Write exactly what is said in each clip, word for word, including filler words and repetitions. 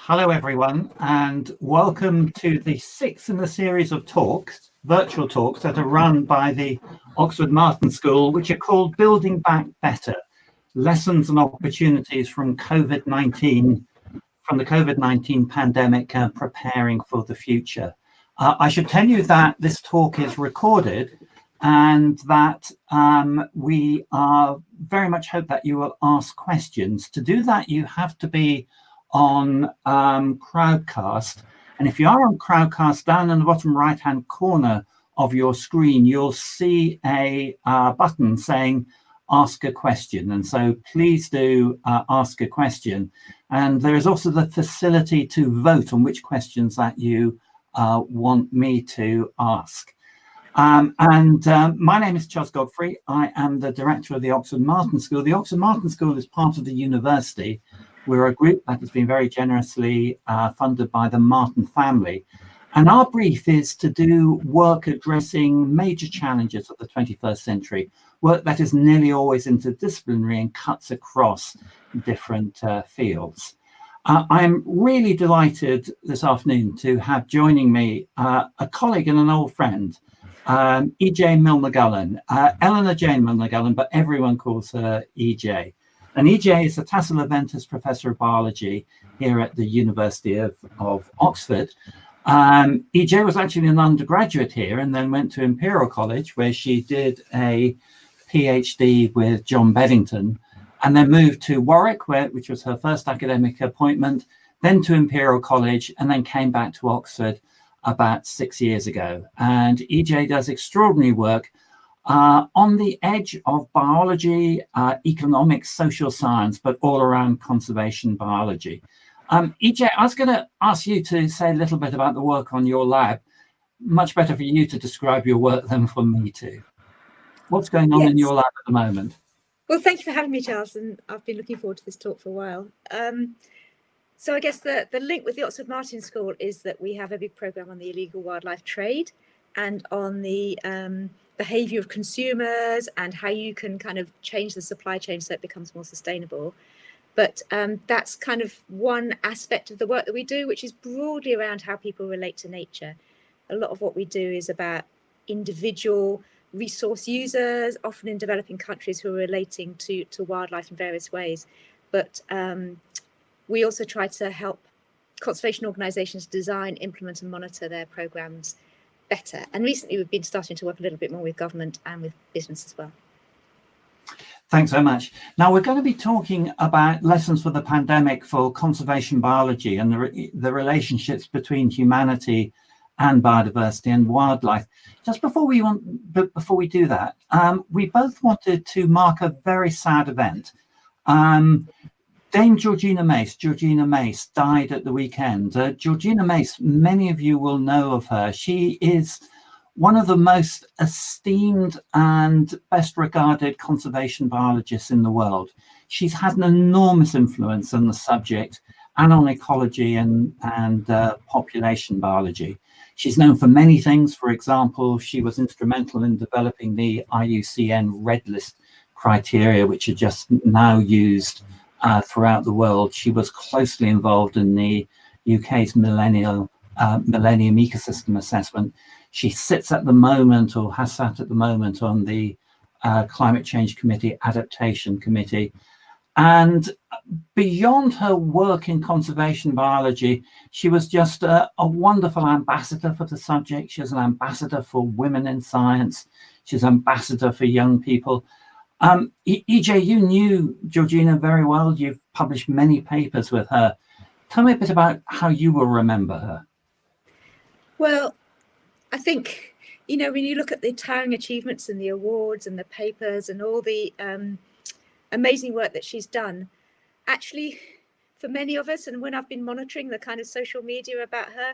Hello everyone, and welcome to the sixth in the series of talks, virtual talks that are run by the Oxford Martin School, which are called Building Back Better, Lessons and Opportunities from COVID nineteen, from the COVID nineteen pandemic and preparing for the future. Uh, I should tell you that this talk is recorded and that um, we are very much hope that you will ask questions. To do that, you have to be on um, Crowdcast. And if you are on Crowdcast, down in the bottom right-hand corner of your screen, you'll see a uh, button saying ask a question. And so please do uh, ask a question. And there is also the facility to vote on which questions that you uh, want me to ask. Um, and um, my name is Charles Godfrey. I am the director of the Oxford Martin School. The Oxford Martin School is part of the university. We're a group that has been very generously uh, funded by the Martin family. And our brief is to do work addressing major challenges of the twenty-first century, work that is nearly always interdisciplinary and cuts across different uh, fields. Uh, I'm really delighted this afternoon to have joining me uh, a colleague and an old friend, um, E J Milner-Gullen, uh, Eleanor Jane Milner-Gullen, but everyone calls her E J. And E J is a Tasso Leventis Professor of Biology here at the University of, of Oxford. Um, E J was actually an undergraduate here and then went to Imperial College, where she did a PhD with John Beddington, and then moved to Warwick, where, which was her first academic appointment, then to Imperial College, and then came back to Oxford about six years ago. And E J does extraordinary work Uh, on the edge of biology, uh, economics, social science, but all around conservation biology. Um, E J, I was going to ask you to say a little bit about the work on your lab. Much better for you to describe your work than for me to. What's going on yes. in your lab at the moment? Well, thank you for having me, Charles, and I've been looking forward to this talk for a while. Um, so I guess the, the link with the Oxford Martin School is that we have a big programme on the illegal wildlife trade and on the um, behaviour of consumers and how you can kind of change the supply chain so it becomes more sustainable. But um, that's kind of one aspect of the work that we do, which is broadly around how people relate to nature. A lot of what we do is about individual resource users, often in developing countries, who are relating to, to wildlife in various ways. But um, we also try to help conservation organisations design, implement and monitor their programmes better. And recently we've been starting to work a little bit more with government and with business as well. Thanks so much. Now we're going to be talking about lessons for the pandemic for conservation biology and the, the relationships between humanity and biodiversity and wildlife. Just before we want, before we do that, um, we both wanted to mark a very sad event. Um, Dame Georgina Mace, Georgina Mace died at the weekend. Uh, Georgina Mace, many of you will know of her. She is one of the most esteemed and best regarded conservation biologists in the world. She's had an enormous influence on the subject and on ecology and, and uh, population biology. She's known for many things. For example, she was instrumental in developing the I U C N Red List criteria, which are just now used Uh, throughout the world. She was closely involved in the U K's millennial uh, Millennium Ecosystem Assessment. She sits at the moment, or has sat at the moment, on the uh, Climate Change Committee, Adaptation Committee. And beyond her work in conservation biology, she was just a, a wonderful ambassador for the subject. She was an ambassador for women in science. She's an ambassador for young people. Um, E J, you knew Georgina very well. You've published many papers with her. Tell me a bit about how you will remember her. Well, I think, you know, when you look at the towering achievements and the awards and the papers and all the um, amazing work that she's done, actually, for many of us, and when I've been monitoring the kind of social media about her,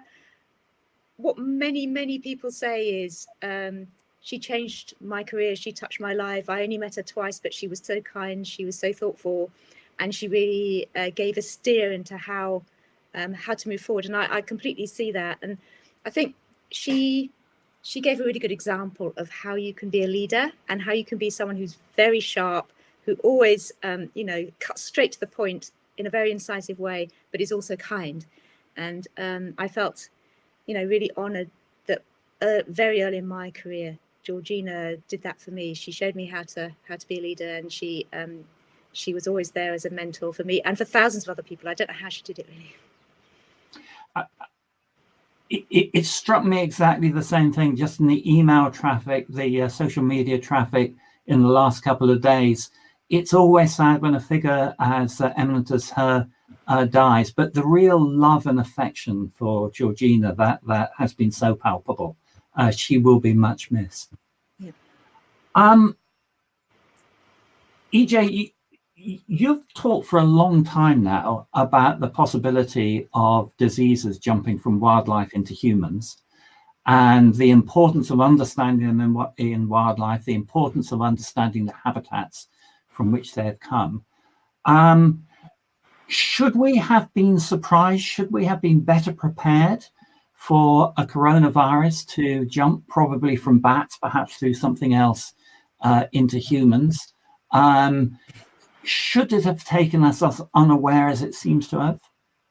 what many, many people say is, um, she changed my career, she touched my life. I only met her twice, but she was so kind, she was so thoughtful, and she really uh, gave a steer into how um, how to move forward. And I, I completely see that. And I think she she gave a really good example of how you can be a leader and how you can be someone who's very sharp, who always, um, you know, cuts straight to the point in a very incisive way, but is also kind. And um, I felt, you know, really honoured that uh, very early in my career, Georgina did that for me. She showed me how to how to be a leader, and she um, she was always there as a mentor for me and for thousands of other people. I don't know how she did it really. Uh, it, it, it struck me exactly the same thing, just in the email traffic, the uh, social media traffic in the last couple of days. It's always sad when a figure as uh, eminent as her uh, dies, but the real love and affection for Georgina, that, that has been so palpable. Uh, she will be much missed. Yeah. Um, E J, you, you've talked for a long time now about the possibility of diseases jumping from wildlife into humans, and the importance of understanding them in, in wildlife, the importance of understanding the habitats from which they have come. Um, should we have been surprised? Should we have been better prepared for a coronavirus to jump, probably from bats, perhaps through something else, uh, into humans? Um, should it have taken us as unaware as it seems to have?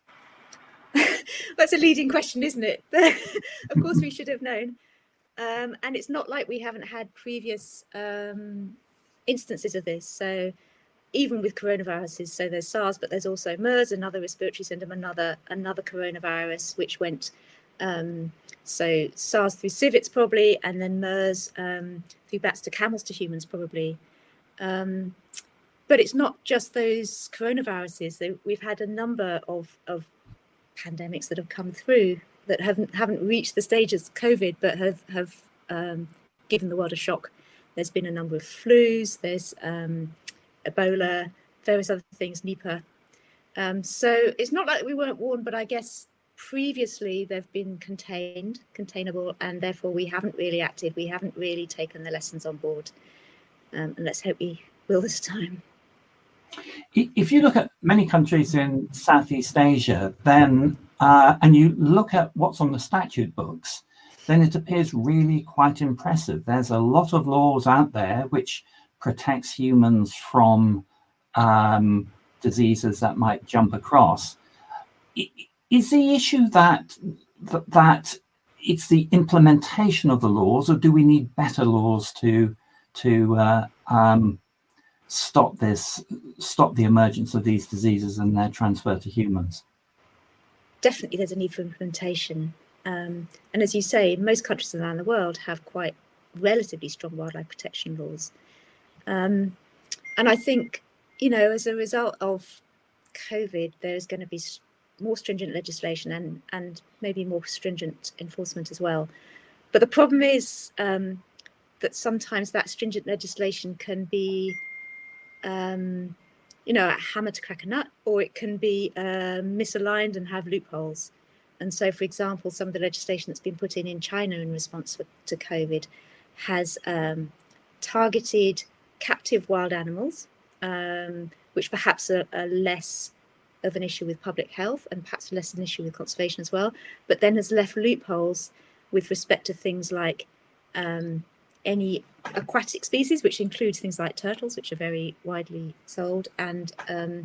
That's a leading question, isn't it? Of course we should have known. Um, and it's not like we haven't had previous um, instances of this. So even with coronaviruses, so there's SARS, but there's also MERS, another respiratory syndrome, another another coronavirus, which went, um, so SARS through civets probably, and then MERS um, through bats to camels to humans probably. Um, but it's not just those coronaviruses. We've had a number of, of pandemics that have come through that haven't haven't reached the stage of COVID, but have, have um, given the world a shock. There's been a number of flus, there's um, Ebola, various other things, Nipah. Um, so it's not like we weren't warned, but I guess previously they've been contained, containable, and therefore we haven't really acted. We haven't really taken the lessons on board. Um, and let's hope we will this time. If you look at many countries in Southeast Asia, then, uh, and you look at what's on the statute books, then it appears really quite impressive. There's a lot of laws out there which protects humans from um, diseases that might jump across. Is the issue that that it's the implementation of the laws, or do we need better laws to to uh, um, stop this, stop the emergence of these diseases and their transfer to humans? Definitely, there's a need for implementation, um, and as you say, most countries around the world have quite relatively strong wildlife protection laws. Um, and I think, you know, as a result of COVID, there's going to be more stringent legislation and, and maybe more stringent enforcement as well. But the problem is um, that sometimes that stringent legislation can be, um, you know, a hammer to crack a nut, or it can be uh, misaligned and have loopholes. And so, for example, some of the legislation that's been put in in China in response for, to COVID has um, targeted captive wild animals, um, which perhaps are, are less of an issue with public health and perhaps less an issue with conservation as well, but then has left loopholes with respect to things like um, any aquatic species, which includes things like turtles, which are very widely sold. And um,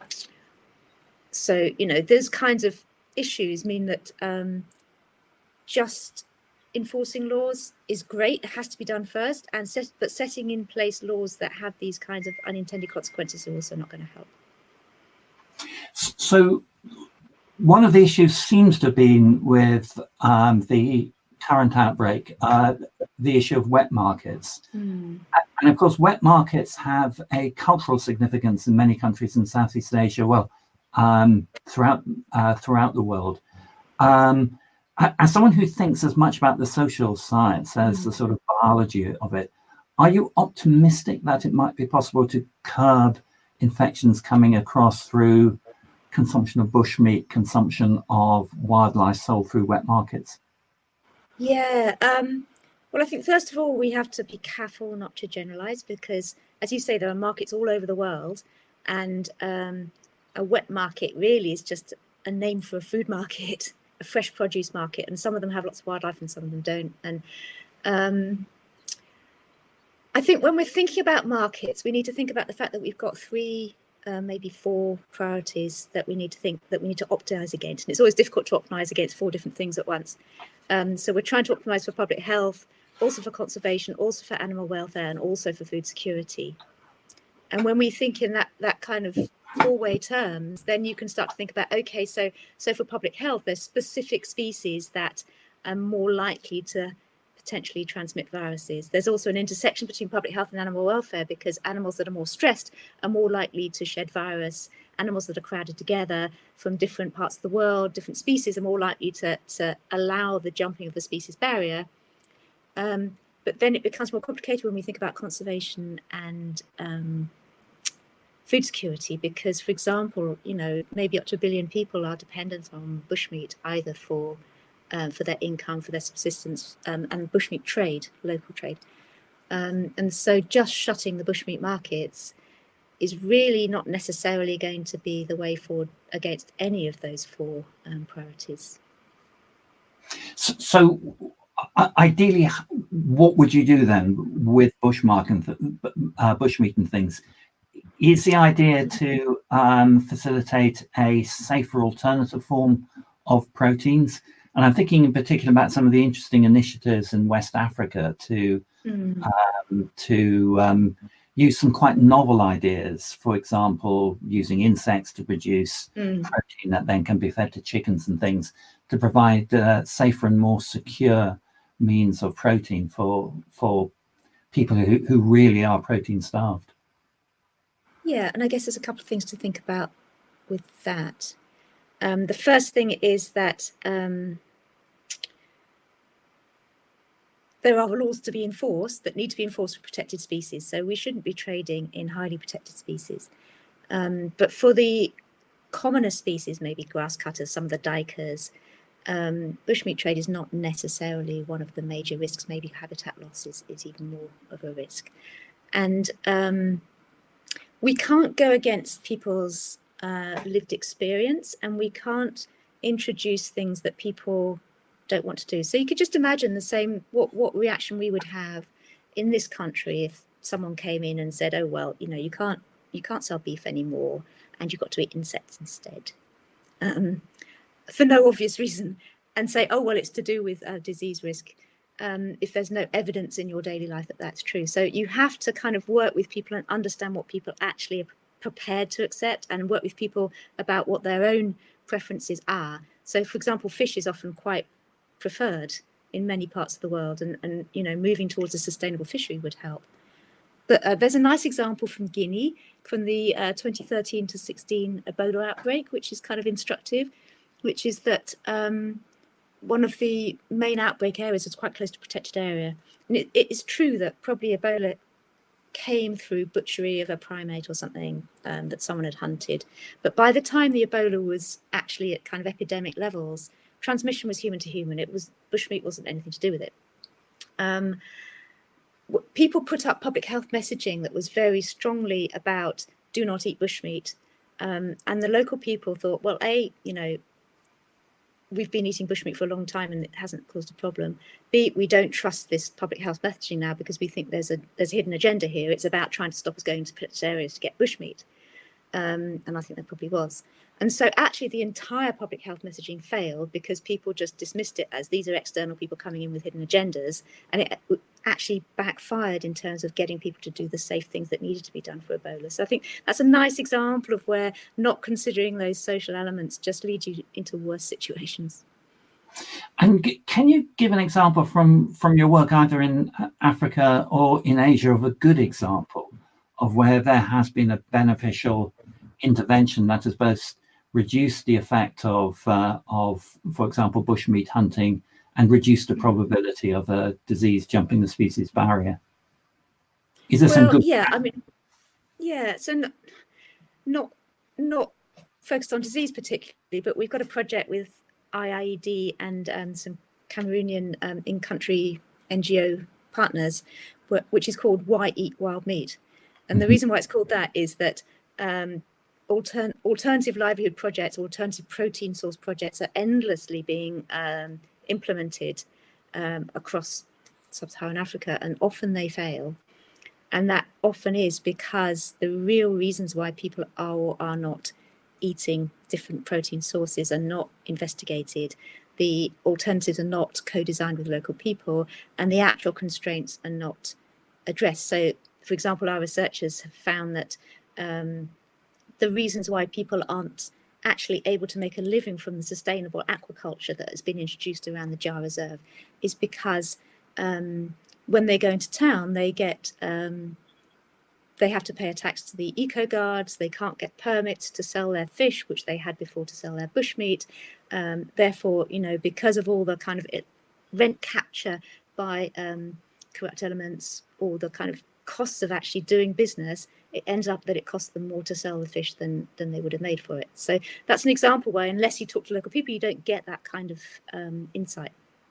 so, you know, those kinds of issues mean that um, just enforcing laws is great. It has to be done first, and set, but setting in place laws that have these kinds of unintended consequences are also not going to help. So one of the issues seems to have been with um, the current outbreak, uh, the issue of wet markets. Mm. And of course, wet markets have a cultural significance in many countries in Southeast Asia, well, um, throughout, uh, throughout the world. Um, As someone who thinks as much about the social science as the sort of biology of it, are you optimistic that it might be possible to curb infections coming across through consumption of bushmeat, consumption of wildlife sold through wet markets? Yeah, um, well, I think first of all, we have to be careful not to generalize, because as you say, there are markets all over the world, and um, a wet market really is just a name for a food market. A fresh produce market, and some of them have lots of wildlife and some of them don't. And um, I think when we're thinking about markets, we need to think about the fact that we've got three uh, maybe four priorities that we need to think that we need to optimize against. And it's always difficult to optimize against four different things at once. Um, so we're trying to optimize for public health, also for conservation, also for animal welfare, and also for food security. And when we think in that that kind of four-way terms, then you can start to think about, okay, so so for public health, there's specific species that are more likely to potentially transmit viruses. There's also an intersection between public health and animal welfare, because animals that are more stressed are more likely to shed virus. Animals that are crowded together from different parts of the world, different species, are more likely to, to allow the jumping of the species barrier. Um, but then it becomes more complicated when we think about conservation and um, food security, because, for example, you know, maybe up to a billion people are dependent on bushmeat, either for uh, for their income, for their subsistence, um, and bushmeat trade, local trade. Um, and so just shutting the bushmeat markets is really not necessarily going to be the way forward against any of those four um, priorities. So, so uh, ideally, what would you do then with bushmark and th uh, bushmeat and things? Is the idea to um, facilitate a safer alternative form of proteins? And I'm thinking in particular about some of the interesting initiatives in West Africa to mm. um, to um, use some quite novel ideas. For example, using insects to produce mm. protein that then can be fed to chickens and things, to provide uh, safer and more secure means of protein for for people who, who really are protein starved. Yeah, and I guess there's a couple of things to think about with that. Um, the first thing is that um, there are laws to be enforced that need to be enforced for protected species. So we shouldn't be trading in highly protected species. Um, but for the commoner species, maybe grass cutters, some of the duikers, um, bushmeat trade is not necessarily one of the major risks. Maybe habitat loss is, is even more of a risk. And um, we can't go against people's uh, lived experience, and we can't introduce things that people don't want to do. So you could just imagine the same, what, what reaction we would have in this country if someone came in and said, oh, well, you know, you can't, you can't sell beef anymore and you've got to eat insects instead, um, for no obvious reason, and say, oh, well, it's to do with uh, disease risk. Um, if there's no evidence in your daily life that that's true. So you have to kind of work with people and understand what people actually are prepared to accept, and work with people about what their own preferences are. So, for example, fish is often quite preferred in many parts of the world, and, and you know, moving towards a sustainable fishery would help. But uh, there's a nice example from Guinea, from the uh, twenty thirteen to sixteen Ebola outbreak, which is kind of instructive, which is that um, one of the main outbreak areas is quite close to a protected area. And it, it is true that probably Ebola came through butchery of a primate or something um, that someone had hunted. But by the time the Ebola was actually at kind of epidemic levels, transmission was human to human. It was, bushmeat wasn't anything to do with it. Um, people put up public health messaging that was very strongly about do not eat bushmeat. Um, and the local people thought, well, A, you know, we've been eating bushmeat for a long time and it hasn't caused a problem. B, we don't trust this public health messaging now because we think there's a there's a hidden agenda here. It's about trying to stop us going to protected areas to get bushmeat. Um, and I think there probably was. And so actually the entire public health messaging failed because people just dismissed it as these are external people coming in with hidden agendas. And it actually backfired in terms of getting people to do the safe things that needed to be done for Ebola. So I think that's a nice example of where not considering those social elements just leads you into worse situations. And can you give an example from, from your work either in Africa or in Asia of a good example of where there has been a beneficial intervention that has both reduced the effect of, uh, of, for example, bushmeat hunting and reduced the probability of a disease jumping the species barrier? Is there well, some good? Yeah, I mean, yeah, so not, not, not focused on disease particularly, but we've got a project with I I E D and um, some Cameroonian um, in-country N G O partners, which is called Why Eat Wild Meat. And the reason why it's called that is that um, altern alternative livelihood projects, alternative protein source projects are endlessly being um, implemented um, across sub-Saharan Africa, and often they fail. And that often is because the real reasons why people are or are not eating different protein sources are not investigated. The alternatives are not co-designed with local people, and the actual constraints are not addressed. So, for example, our researchers have found that um, the reasons why people aren't actually able to make a living from the sustainable aquaculture that has been introduced around the Jar Reserve is because um, when they go into town, they get um, they have to pay a tax to the eco guards. They can't get permits to sell their fish, which they had before to sell their bushmeat. Um, therefore, you know, because of all the kind of it, rent capture by um, corrupt elements, or the kind of costs of actually doing business, it ends up that it costs them more to sell the fish than than they would have made for it. So that's an example where, unless you talk to local people, you don't get that kind of um, insight.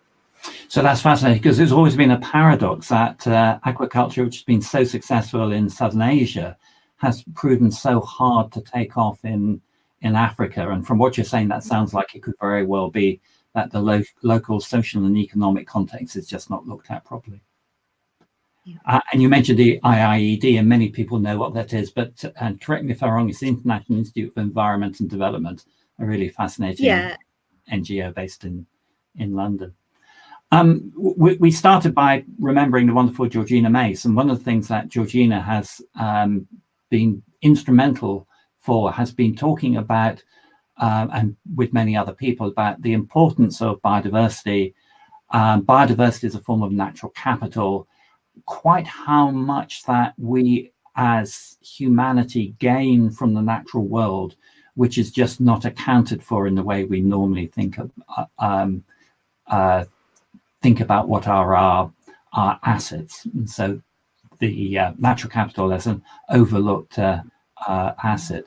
So that's fascinating, because there's always been a paradox that uh, aquaculture, which has been so successful in Southern Asia, has proven so hard to take off in in Africa. And from what you're saying, that sounds like it could very well be that the lo local social and economic context is just not looked at properly. Yeah. Uh, and you mentioned the I I E D, and many people know what that is, but and correct me if I'm wrong, it's the International Institute for Environment and Development, a really fascinating yeah. N G O based in, in London. Um, we, we started by remembering the wonderful Georgina Mace, and one of the things that Georgina has um, been instrumental for has been talking about, um, and with many other people, about the importance of biodiversity. Um, biodiversity is a form of natural capital, quite how much that we as humanity gain from the natural world, which is just not accounted for in the way we normally think of uh, um, uh, think about what are our, our assets. And so the uh, natural capital as an overlooked uh, uh, asset.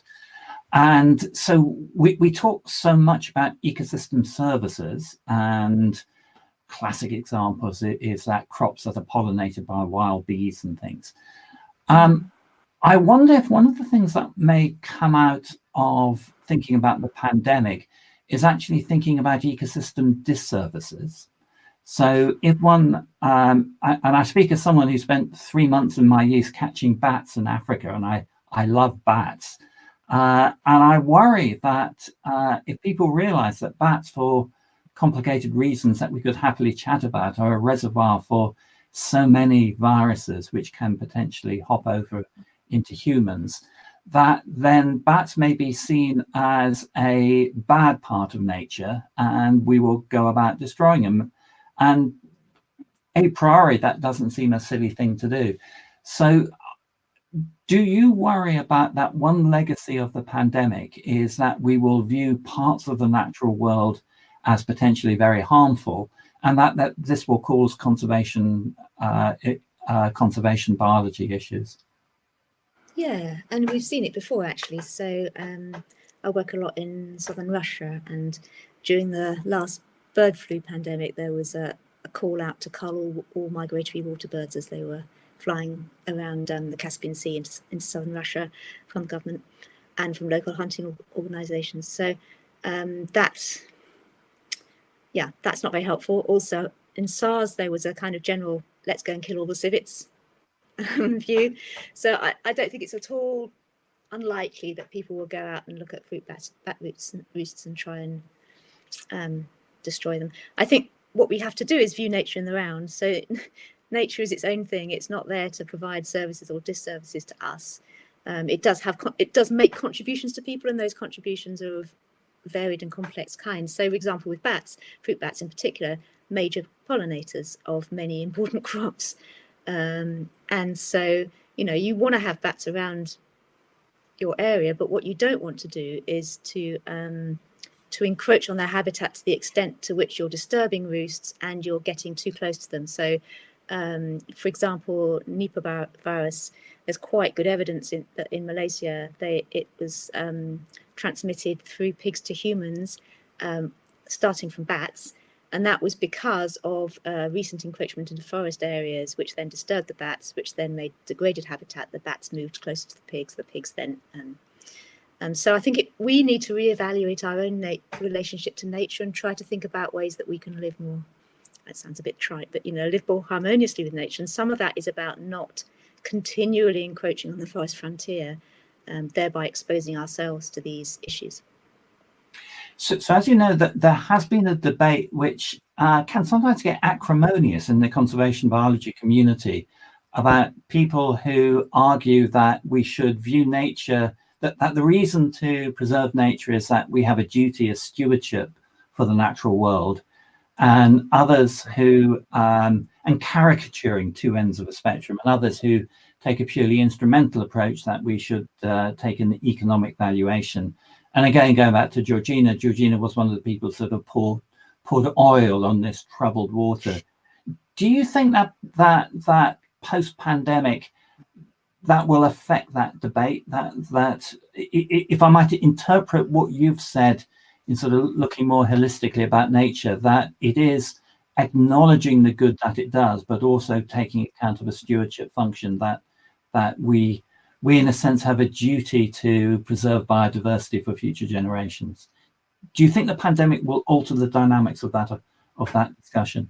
And so we, we talk so much about ecosystem services, and classic examples is that crops that are pollinated by wild bees and things. Um, I wonder if one of the things that may come out of thinking about the pandemic is actually thinking about ecosystem disservices. So if one, um, I, and I speak as someone who spent three months in my youth catching bats in Africa, and I, I love bats. Uh, and I worry that uh, if people realize that bats, for complicated reasons that we could happily chat about, are a reservoir for so many viruses which can potentially hop over into humans, that then bats may be seen as a bad part of nature, and we will go about destroying them. And a priori, that doesn't seem a silly thing to do. So do you worry about that one legacy of the pandemic is that we will view parts of the natural world as potentially very harmful, and that, that this will cause conservation, uh, uh, conservation biology issues? Yeah, and we've seen it before, actually. So um, I work a lot in southern Russia, and during the last bird flu pandemic, there was a, a call out to cull all, all migratory water birds as they were flying around um, the Caspian Sea into, into southern Russia from the government and from local hunting organisations. So um, that's, yeah, that's not very helpful. Also, in SARS, there was a kind of general, let's go and kill all the civets um, view. So I, I don't think it's at all unlikely that people will go out and look at fruit bat, bat roots and roosts and try and um, destroy them. I think what we have to do is view nature in the round. So nature is its own thing. It's not there to provide services or disservices to us. Um, it does have, it does make contributions to people, and those contributions are of varied and complex kinds. So, for example, with bats, fruit bats in particular, major pollinators of many important crops. Um, and so, you know, you want to have bats around your area, but what you don't want to do is to um, to encroach on their habitat to the extent to which you're disturbing roosts and you're getting too close to them. So, um, for example, Nipah virus, there's quite good evidence in, that in Malaysia, they, it was um, transmitted through pigs to humans, um, starting from bats. And that was because of uh, recent encroachment into forest areas, which then disturbed the bats, which then made degraded habitat. The bats moved closer to the pigs. The pigs then... Um, um, so I think it, we need to reevaluate our own relationship to nature and try to think about ways that we can live more, that sounds a bit trite, but, you know, live more harmoniously with nature. And some of that is about not continually encroaching on the forest frontier, um, thereby exposing ourselves to these issues. So, so as you know, that there has been a debate which uh, can sometimes get acrimonious in the conservation biology community about people who argue that we should view nature, that, that the reason to preserve nature is that we have a duty of stewardship for the natural world, and others who, um, and caricaturing two ends of a spectrum, and others who take a purely instrumental approach that we should uh, take an economic valuation. And again, going back to Georgina, Georgina was one of the people sort of poured, poured oil on this troubled water. Do you think that that that post-pandemic that will affect that debate? That that if I might interpret what you've said in sort of looking more holistically about nature, that it is acknowledging the good that it does, but also taking account of a stewardship function, that that we we in a sense have a duty to preserve biodiversity for future generations. Do you think the pandemic will alter the dynamics of that of that discussion?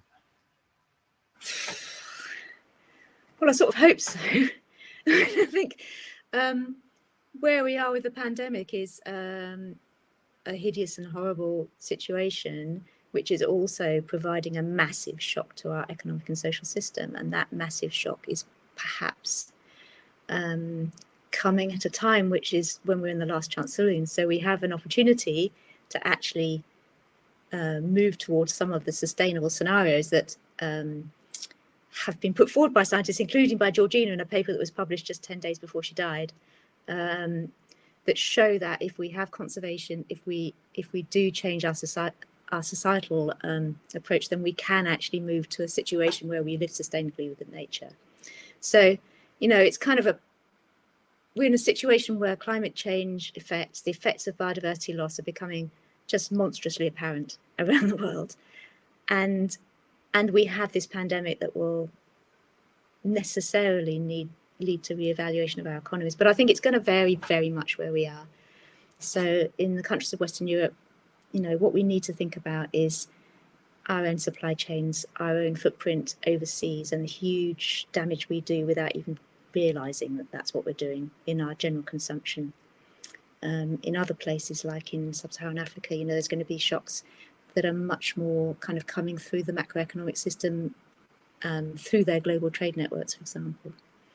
Well, I sort of hope so. I think um, where we are with the pandemic is um, a hideous and horrible situation, which is also providing a massive shock to our economic and social system. And that massive shock is perhaps um, coming at a time which is when we're in the last chance saloon. So we have an opportunity to actually uh, move towards some of the sustainable scenarios that um, have been put forward by scientists, including by Georgina in a paper that was published just ten days before she died, um, that show that if we have conservation, if we if we do change our society, our societal um, approach, then we can actually move to a situation where we live sustainably within nature. So, you know, it's kind of a, we're in a situation where climate change effects, the effects of biodiversity loss are becoming just monstrously apparent around the world. And and we have this pandemic that will necessarily need lead to reevaluation of our economies. But I think it's going to vary very much where we are. So in the countries of Western Europe, you know, what we need to think about is our own supply chains, our own footprint overseas, and the huge damage we do without even realizing that that's what we're doing in our general consumption. Um, in other places, like in sub-Saharan Africa, you know, there's going to be shocks that are much more kind of coming through the macroeconomic system, um, through their global trade networks, for example.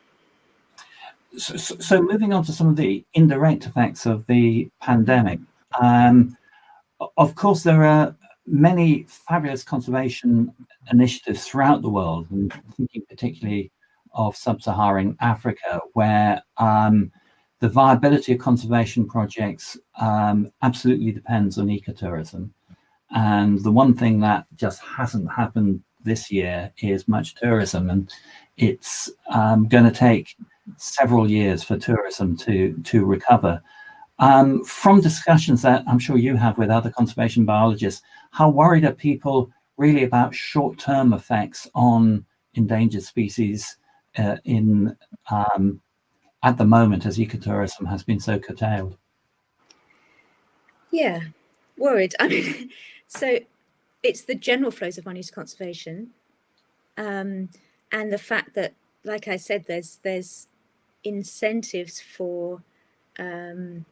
So, so, so moving on to some of the indirect effects of the pandemic, um, of course, there are many fabulous conservation initiatives throughout the world, and thinking particularly of sub-Saharan Africa, where um, the viability of conservation projects um, absolutely depends on ecotourism. And the one thing that just hasn't happened this year is much tourism, and it's um, going to take several years for tourism to to recover. Um, from discussions that I'm sure you have with other conservation biologists, how worried are people really about short-term effects on endangered species uh, in um, at the moment, as ecotourism has been so curtailed? Yeah, worried. I mean, so it's the general flows of money to conservation, um, and the fact that, like I said, there's there's incentives for um,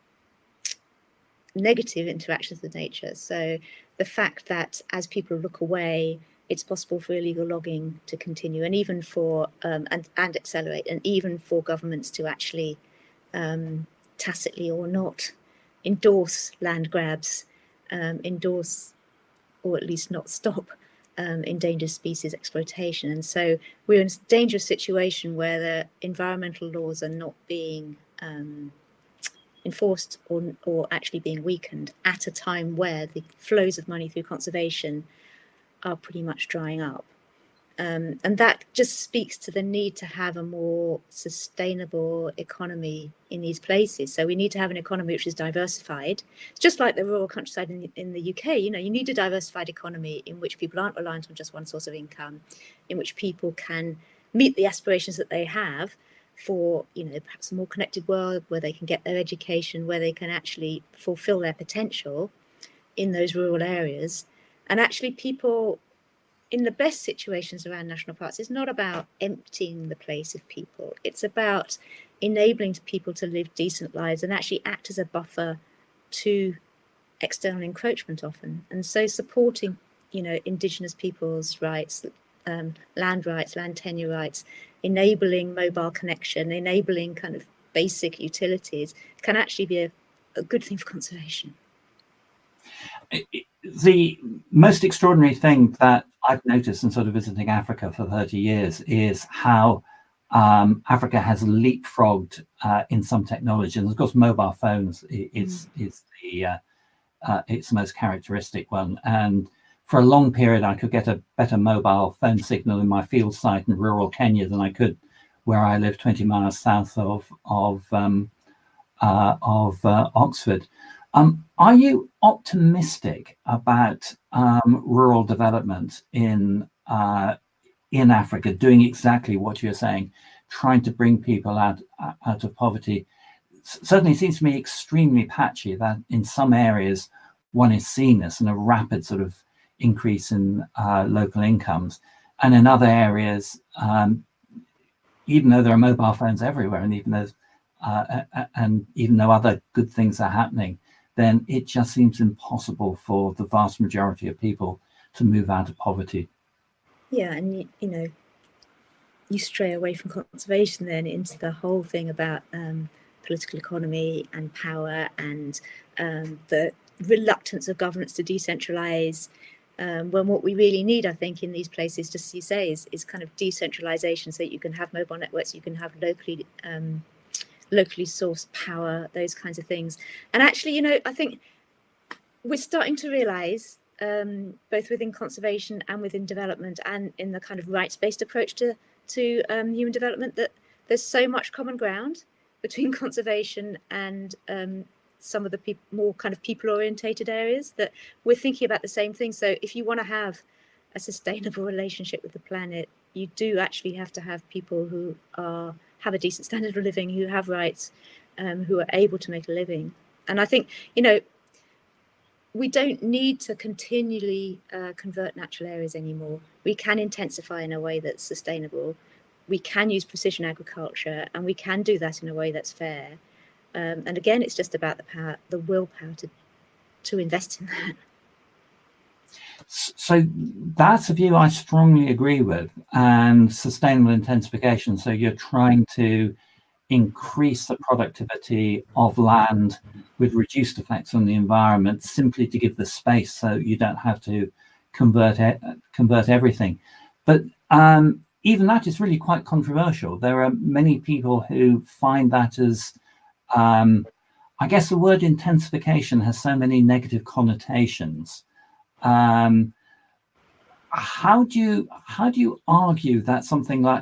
negative interactions with nature. So the fact that as people look away, it's possible for illegal logging to continue, and even for um, and and accelerate, and even for governments to actually um, tacitly or not endorse land grabs, um, endorse or at least not stop um, endangered species exploitation. And so we're in a dangerous situation where the environmental laws are not being um, enforced or, or actually being weakened at a time where the flows of money through conservation are pretty much drying up. Um, and that just speaks to the need to have a more sustainable economy in these places. So we need to have an economy which is diversified. It's just like the rural countryside in, in the U K. You know, you need a diversified economy in which people aren't reliant on just one source of income, in which people can meet the aspirations that they have for, you know, perhaps a more connected world where they can get their education, where they can actually fulfill their potential in those rural areas. And actually people in the best situations around national parks, it's not about emptying the place of people. It's about enabling people to live decent lives and actually act as a buffer to external encroachment often. And so supporting, you know, Indigenous people's rights, um, land rights, land tenure rights, enabling mobile connection, enabling kind of basic utilities can actually be a, a good thing for conservation. The most extraordinary thing that I've noticed in sort of visiting Africa for thirty years is how um, Africa has leapfrogged uh, in some technologies. And of course, mobile phones is, mm. is the uh, uh, it's the most characteristic one. And for a long period, I could get a better mobile phone signal in my field site in rural Kenya than I could where I live twenty miles south of of um, uh, of uh, Oxford. Um, are you optimistic about um, rural development in uh, in Africa, doing exactly what you're saying, trying to bring people out out of poverty? S- certainly seems to me extremely patchy that in some areas one is seeing this and a rapid sort of increase in uh, local incomes, and in other areas, um, even though there are mobile phones everywhere, and even though uh, and even though other good things are happening, then it just seems impossible for the vast majority of people to move out of poverty. Yeah, and you, you know, you stray away from conservation then into the whole thing about um, political economy and power and um, the reluctance of governments to decentralize. Um, when what we really need, I think, in these places, just as you say, is, is kind of decentralization, so that you can have mobile networks, you can have locally um, locally sourced power, those kinds of things. And actually, you know, I think we're starting to realize, um, both within conservation and within development and in the kind of rights-based approach to, to um, human development, that there's so much common ground between conservation and um, some of the pe- more kind of people-orientated areas, that we're thinking about the same thing. So if you want to have a sustainable relationship with the planet, you do actually have to have people who are have a decent standard of living, who have rights, um, who are able to make a living. And I think, you know, we don't need to continually uh, convert natural areas anymore. We can intensify in a way that's sustainable. We can use precision agriculture, and we can do that in a way that's fair. Um, and again, it's just about the power, the willpower to to invest in that. So that's a view I strongly agree with, and sustainable intensification. So you're trying to increase the productivity of land with reduced effects on the environment, simply to give the space so you don't have to convert it, convert everything. But um, even that is really quite controversial. There are many people who find that as, um, I guess the word intensification has so many negative connotations. Um, how do you how do you argue that something like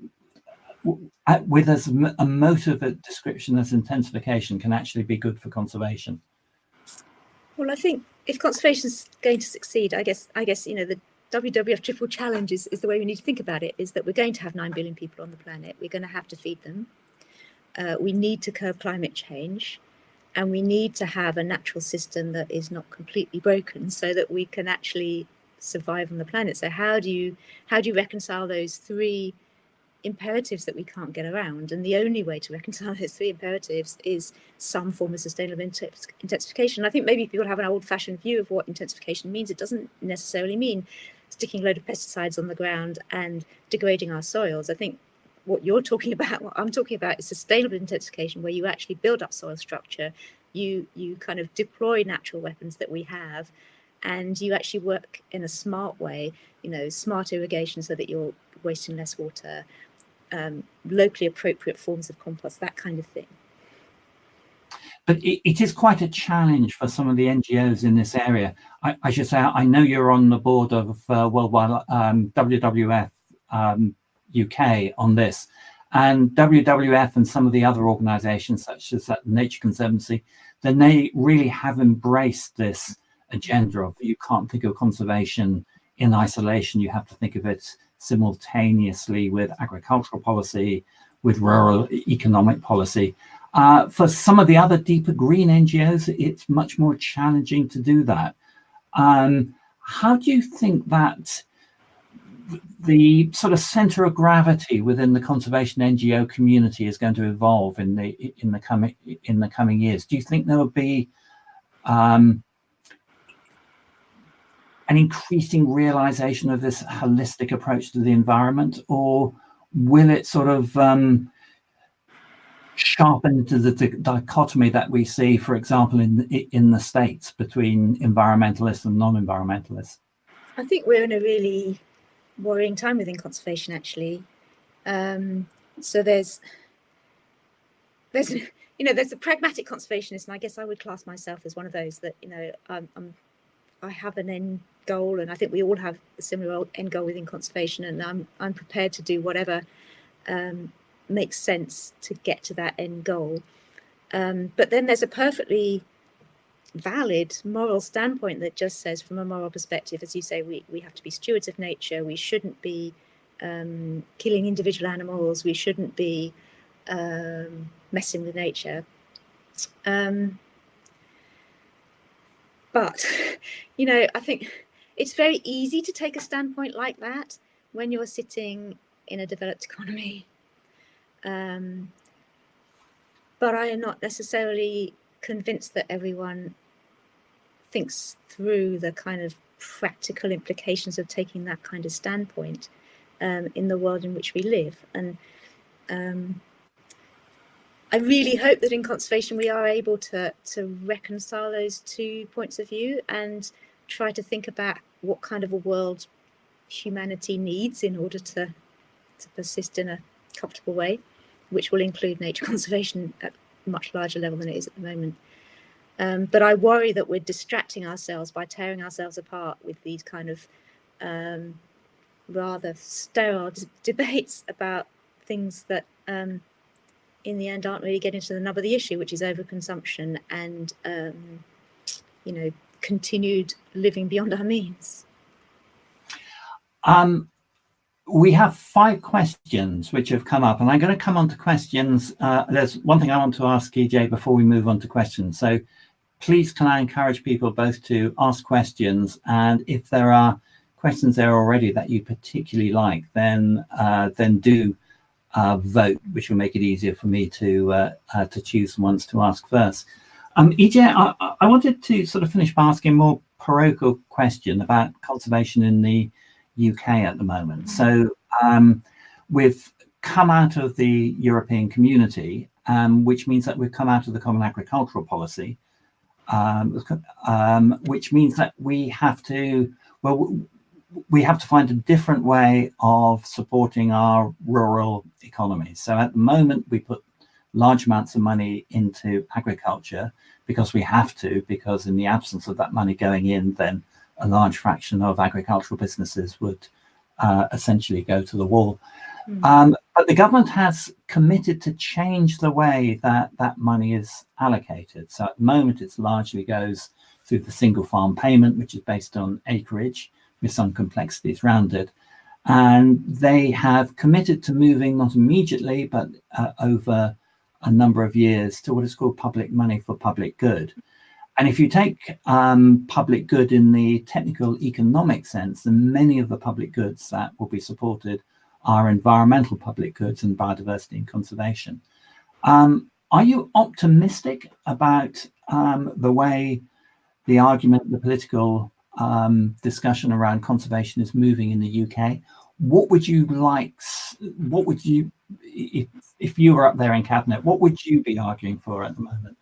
with as a motive description as intensification can actually be good for conservation? Well, I think if conservation is going to succeed, I guess I guess you know the W W F triple challenge is, is the way we need to think about it. Is that we're going to have nine billion people on the planet. We're going to have to feed them. Uh, we need to curb climate change. And we need to have a natural system that is not completely broken, so that we can actually survive on the planet. So how do you how do you reconcile those three imperatives that we can't get around? And the only way to reconcile those three imperatives is some form of sustainable intensification. I think maybe people have an old-fashioned view of what intensification means. It doesn't necessarily mean sticking a load of pesticides on the ground and degrading our soils. I think what you're talking about, what I'm talking about, is sustainable intensification, where you actually build up soil structure, you you kind of deploy natural weapons that we have, and you actually work in a smart way, you know, smart irrigation so that you're wasting less water, um, locally appropriate forms of compost, that kind of thing. But it, it is quite a challenge for some of the N G Os in this area. I, I should say, I know you're on the board of uh, Worldwide um, W W F um, U K on this, and W W F and some of the other organizations such as that Nature Conservancy, then they really have embraced this agenda of you can't think of conservation in isolation. You have to think of it simultaneously with agricultural policy, with rural economic policy. Uh, for some of the other deeper green N G Os, it's much more challenging to do that. Um, how do you think that the sort of center of gravity within the conservation N G O community is going to evolve in the in the coming in the coming years? Do you think there will be um, an increasing realization of this holistic approach to the environment, or will it sort of um, sharpen into the dichotomy that we see, for example, in the, in the States between environmentalists and non-environmentalists? I think we're in a really worrying time within conservation, actually. Um, so there's, there's, you know, there's a pragmatic conservationist, and I guess I would class myself as one of those that, you know, I'm, I'm I have an end goal, and I think we all have a similar end goal within conservation, and I'm I'm prepared to do whatever um, makes sense to get to that end goal. Um, but then there's a perfectly valid moral standpoint that just says, from a moral perspective, as you say, we, we have to be stewards of nature. We shouldn't be um, killing individual animals. We shouldn't be um, messing with nature. Um, but, you know, I think it's very easy to take a standpoint like that when you're sitting in a developed economy. Um, but I am not necessarily convinced that everyone thinks through the kind of practical implications of taking that kind of standpoint um, in the world in which we live. And um, I really hope that in conservation we are able to, to reconcile those two points of view and try to think about what kind of a world humanity needs in order to, to persist in a comfortable way, which will include nature conservation at a much larger level than it is at the moment. Um, but I worry that we're distracting ourselves by tearing ourselves apart with these kind of um, rather sterile d- debates about things that um, in the end aren't really getting to the nub of the issue, which is overconsumption and, um, you know, continued living beyond our means. Um, we have five questions which have come up, and I'm going to come on to questions. Uh, there's one thing I want to ask E J before we move on to questions. So please, can I encourage people both to ask questions, and if there are questions there already that you particularly like, then uh, then do uh, vote, which will make it easier for me to uh, uh, to choose ones to ask first. Um, E J, I, I wanted to sort of finish by asking a more parochial question about conservation in the U K at the moment. So um, we've come out of the European community, um, which means that we've come out of the Common Agricultural Policy, um, um, which means that we have to, well, we have to find a different way of supporting our rural economies. So at the moment, we put large amounts of money into agriculture because we have to, because in the absence of that money going in, then a large fraction of agricultural businesses would uh, essentially go to the wall. Mm. Um, but the government has committed to change the way that that money is allocated. So at the moment, it largely goes through the single farm payment, which is based on acreage with some complexities around it. And they have committed to moving not immediately, but uh, over a number of years to what is called public money for public good. And if you take um, public good in the technical economic sense, then many of the public goods that will be supported are environmental public goods and biodiversity and conservation. Um, are you optimistic about um, the way the argument, the political um, discussion around conservation is moving in the U K? What would you like, what would you, if, if you were up there in cabinet, what would you be arguing for at the moment?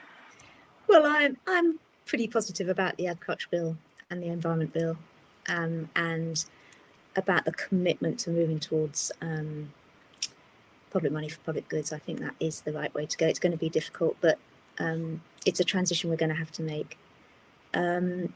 Well, I'm I'm pretty positive about the Agriculture Bill and the Environment Bill, um, and about the commitment to moving towards um, public money for public goods. I think that is the right way to go. It's going to be difficult, but um, it's a transition we're going to have to make. Um,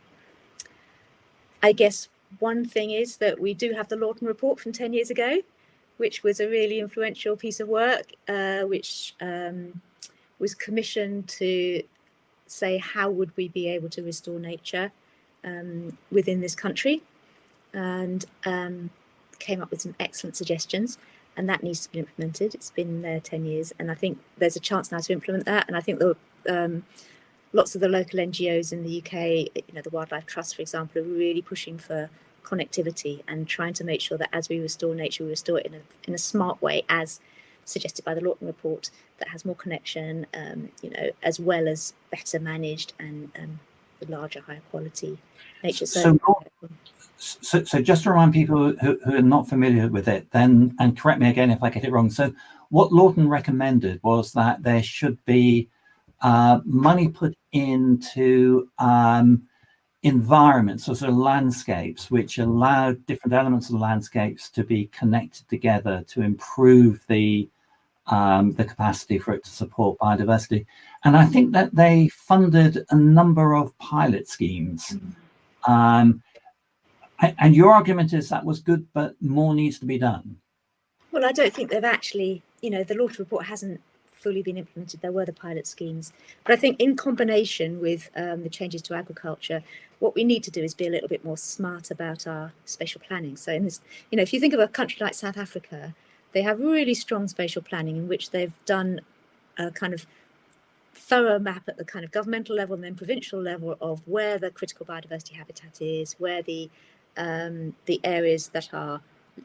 I guess one thing is that we do have the Lawton Report from ten years ago, which was a really influential piece of work, uh, which um, was commissioned to say how would we be able to restore nature um, within this country, and um, came up with some excellent suggestions, and that needs to be implemented. It's been there ten years, and I think there's a chance now to implement that. And I think the um, lots of the local N G Os in the U K, you know, the Wildlife Trust, for example, are really pushing for connectivity and trying to make sure that as we restore nature, we restore it in a, in a smart way, as suggested by the Lawton report, that has more connection, um, you know, as well as better managed and um, larger, higher quality nature. So, so, so, so just to remind people who, who are not familiar with it, then, and correct me again if I get it wrong. So what Lawton recommended was that there should be uh, money put into um, environments or sort of landscapes which allow different elements of the landscapes to be connected together to improve the um, the capacity for it to support biodiversity. And I think that they funded a number of pilot schemes. Mm-hmm. um, and your argument is that was good, but more needs to be done. Well, I don't think they've actually, you know, the Lawton report hasn't fully been implemented. There were the pilot schemes, but I think in combination with um, the changes to agriculture, what we need to do is be a little bit more smart about our spatial planning. So in this, you know, if you think of a country like South Africa, they have really strong spatial planning in which they've done a kind of thorough map at the kind of governmental level and then provincial level of where the critical biodiversity habitat is, where the um, the areas that are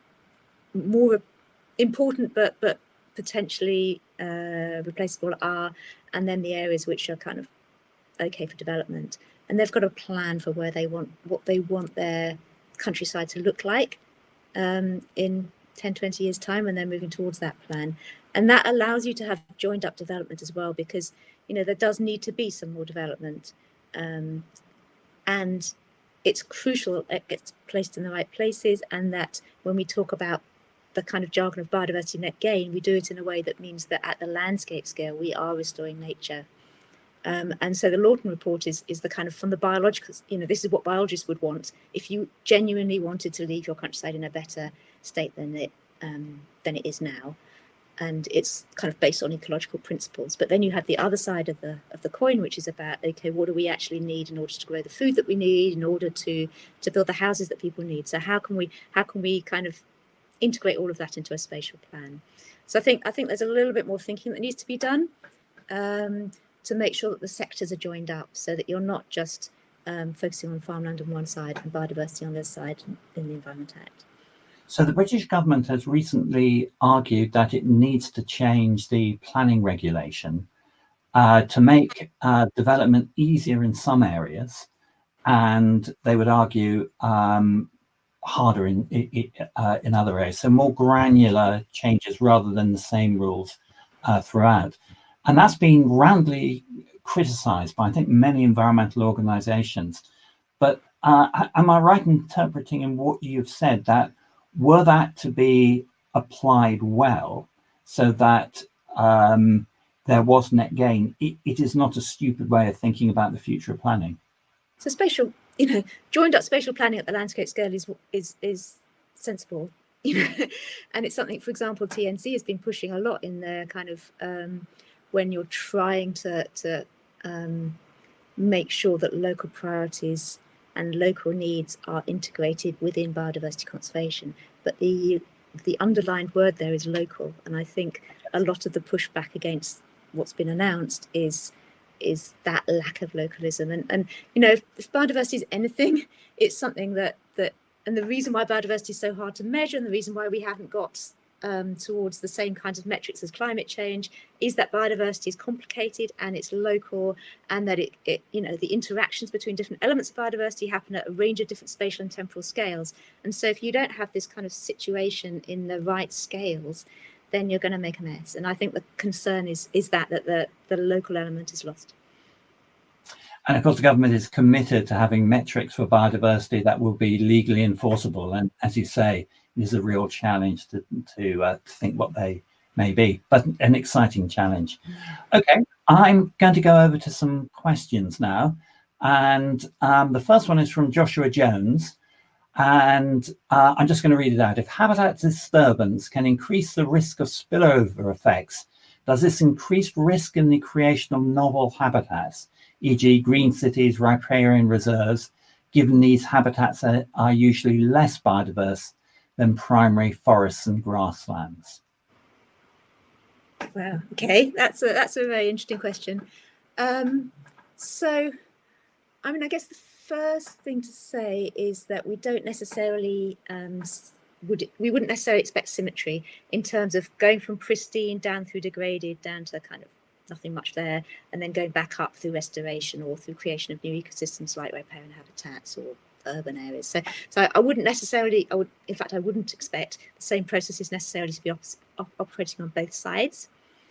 more important but but potentially uh, replaceable are, and then the areas which are kind of okay for development. And they've got a plan for where they want what they want their countryside to look like um, in ten, twenty years time, and they're moving towards that plan. And that allows you to have joined up development as well, because you know there does need to be some more development, um, and it's crucial it gets placed in the right places, and that when we talk about the kind of jargon of biodiversity net gain, we do it in a way that means that at the landscape scale we are restoring nature. Um, and so the Lawton report is is the kind of, from the biological, you know, this is what biologists would want if you genuinely wanted to leave your countryside in a better state than it um, than it is now. And it's kind of based on ecological principles. But then you have the other side of the of the coin, which is about, okay, what do we actually need in order to grow the food that we need, in order to to build the houses that people need? So how can we how can we kind of integrate all of that into a spatial plan? So I think I think there's a little bit more thinking that needs to be done um, to make sure that the sectors are joined up, so that you're not just um, focusing on farmland on one side and biodiversity on the other side in the Environment Act. So the British government has recently argued that it needs to change the planning regulation uh, to make uh, development easier in some areas, and they would argue um, harder in uh, in other areas. So more granular changes rather than the same rules uh, throughout. And that's been roundly criticised by, I think, many environmental organisations. But uh, am I right in interpreting in what you've said that were that to be applied well, so that um, there was net gain, it, it is not a stupid way of thinking about the future of planning? So spatial, you know, joined up spatial planning at the landscape scale is is is sensible, you know, and it's something, for example, T N C has been pushing a lot in their kind of um, when you're trying to to um, make sure that local priorities and local needs are integrated within biodiversity conservation. But the the underlined word there is local, and I think a lot of the pushback against what's been announced is is that lack of localism. And and you know, if, if biodiversity is anything, it's something that that and the reason why biodiversity is so hard to measure, and the reason why we haven't got um, towards the same kinds of metrics as climate change, is that biodiversity is complicated and it's local, and that it, it you know, the interactions between different elements of biodiversity happen at a range of different spatial and temporal scales. And so if you don't have this kind of situation in the right scales, then you're going to make a mess. And I think the concern is is that that the, the local element is lost. And of course, the government is committed to having metrics for biodiversity that will be legally enforceable. And as you say, it is a real challenge to, to uh, think what they may be, but an exciting challenge. Okay, I'm going to go over to some questions now. And um, the first one is from Joshua Jones. And uh, I'm just going to read it out. If habitat disturbance can increase the risk of spillover effects, does this increased risk in the creation of novel habitats, for example green cities, riparian reserves, given these habitats are, are usually less biodiverse than primary forests and grasslands? Wow, okay, that's a, that's a very interesting question. Um, so, I mean, I guess the first thing to say is that we don't necessarily um, would we wouldn't necessarily expect symmetry in terms of going from pristine down through degraded down to kind of nothing much there, and then going back up through restoration or through creation of new ecosystems like riparian habitats or urban areas. So, so I wouldn't necessarily, I would, in fact, I wouldn't expect the same processes necessarily to be op op operating on both sides.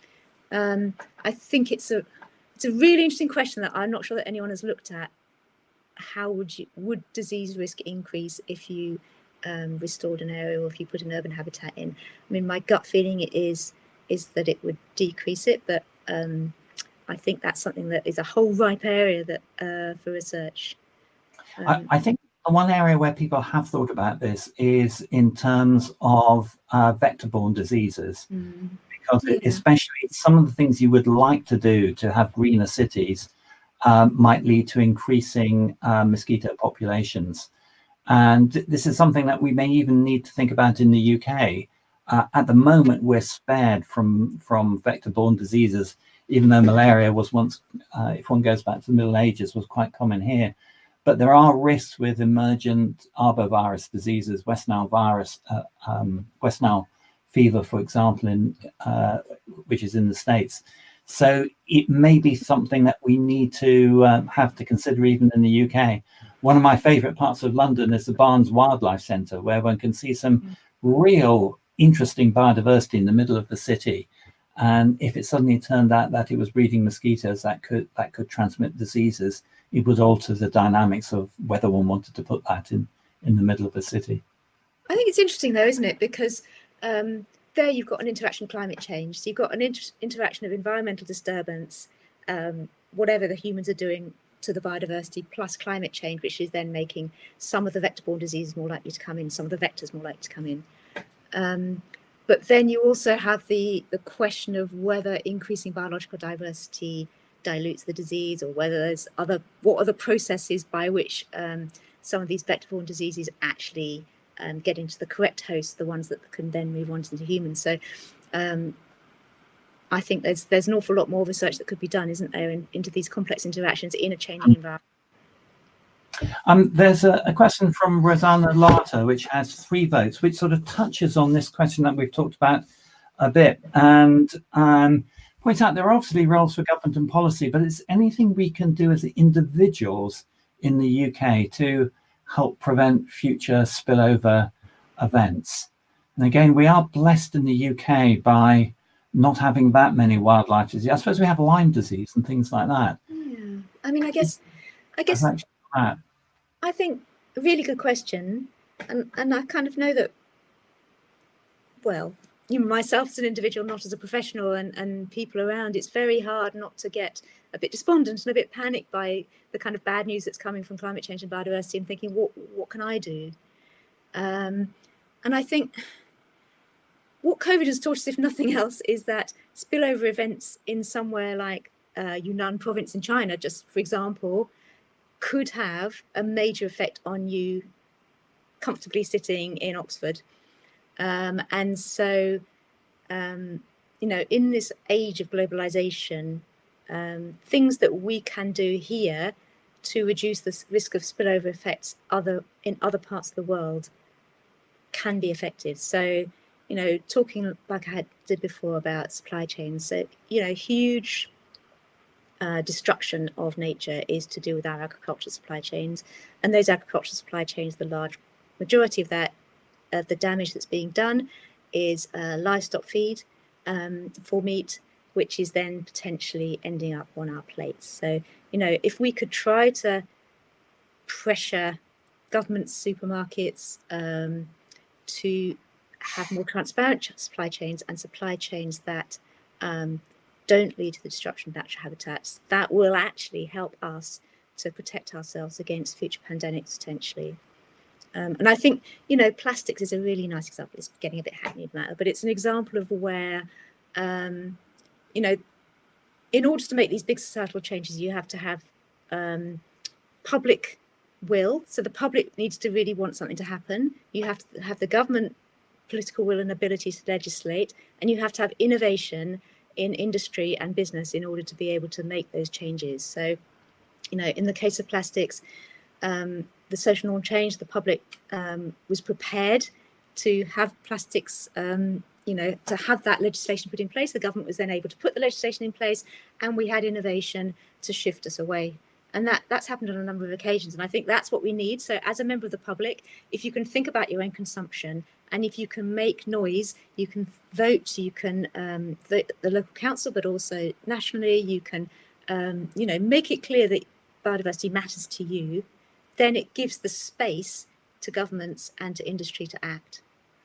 Um, I think it's a, it's a really interesting question that I'm not sure that anyone has looked at. How would you, would disease risk increase if you um, restored an area or if you put an urban habitat in? I mean, my gut feeling is is that it would decrease it, but um, I think that's something that is a whole ripe area that uh, for research. Um, I, I think the one area where people have thought about this is in terms of uh, vector-borne diseases, mm, because yeah. especially some of the things you would like to do to have greener cities um, might lead to increasing uh, mosquito populations. And this is something that we may even need to think about in the U K. Uh, at the moment, we're spared from, from vector-borne diseases, even though malaria was once, uh, if one goes back to the Middle Ages, was quite common here. But there are risks with emergent arbovirus diseases, West Nile virus, uh, um, West Nile fever, for example, in, uh, which is in the States. So it may be something that we need to um, have to consider even in the U K. One of my favorite parts of London is the Barnes Wildlife Centre, where one can see some real interesting biodiversity in the middle of the city. And if it suddenly turned out that it was breeding mosquitoes that could that could transmit diseases, it would alter the dynamics of whether one wanted to put that in, in the middle of a city. I think it's interesting though, isn't it? Because um, there you've got an interaction with climate change. So you've got an inter interaction of environmental disturbance, um, whatever the humans are doing to the biodiversity, plus climate change, which is then making some of the vector-borne diseases more likely to come in, some of the vectors more likely to come in. Um, but then you also have the, the question of whether increasing biological diversity dilutes the disease, or whether there's other, what are the processes by which um, some of these vector-borne diseases actually um, get into the correct host, the ones that can then move on into humans. So um, I think there's there's an awful lot more research that could be done, isn't there, in, into these complex interactions in a changing environment. Um, there's a, a question from Rosanna Lata, which has three votes, which sort of touches on this question that we've talked about a bit, and um, points out there are obviously roles for government and policy, but it's anything we can do as individuals in the U K to help prevent future spillover events. And again, we are blessed in the U K by not having that many wildlife diseases. I suppose we have Lyme disease and things like that. Yeah, I mean, I guess, I guess, I think a really good question, and and I kind of know that, well, you know, myself as an individual, not as a professional, and and people around, it's very hard not to get a bit despondent and a bit panicked by the kind of bad news that's coming from climate change and biodiversity, and thinking, what what can I do? Um, and I think what COVID has taught us, if nothing else, is that spillover events in somewhere like uh, Yunnan province in China, just for example, could have a major effect on you comfortably sitting in Oxford. Um, and so, um, you know, in this age of globalization, um, things that we can do here to reduce the risk of spillover effects other in other parts of the world can be effective. So, you know, talking like I had, did before about supply chains, so, you know, huge uh, destruction of nature is to do with our agricultural supply chains. And those agricultural supply chains, the large majority of that, of the damage that's being done is uh, livestock feed um, for meat, which is then potentially ending up on our plates. So, you know, if we could try to pressure governments, supermarkets um, to have more transparent supply chains and supply chains that um, don't lead to the destruction of natural habitats, that will actually help us to protect ourselves against future pandemics potentially. Um, and I think, you know, plastics is a really nice example. It's getting a bit hackneyed matter, but it's an example of where, um, you know, in order to make these big societal changes, you have to have um, public will. So the public needs to really want something to happen. You have to have the government political will and ability to legislate, and you have to have innovation in industry and business in order to be able to make those changes. So, you know, in the case of plastics, um, the social norm changed, the public um, was prepared to have plastics, um, you know, to have that legislation put in place. The government was then able to put the legislation in place, and we had innovation to shift us away. And that that's happened on a number of occasions. And I think that's what we need. So as a member of the public, if you can think about your own consumption, and if you can make noise, you can vote, you can um, vote at the local council, but also nationally, you can, um, you know, make it clear that biodiversity matters to you, then it gives the space to governments and to industry to act.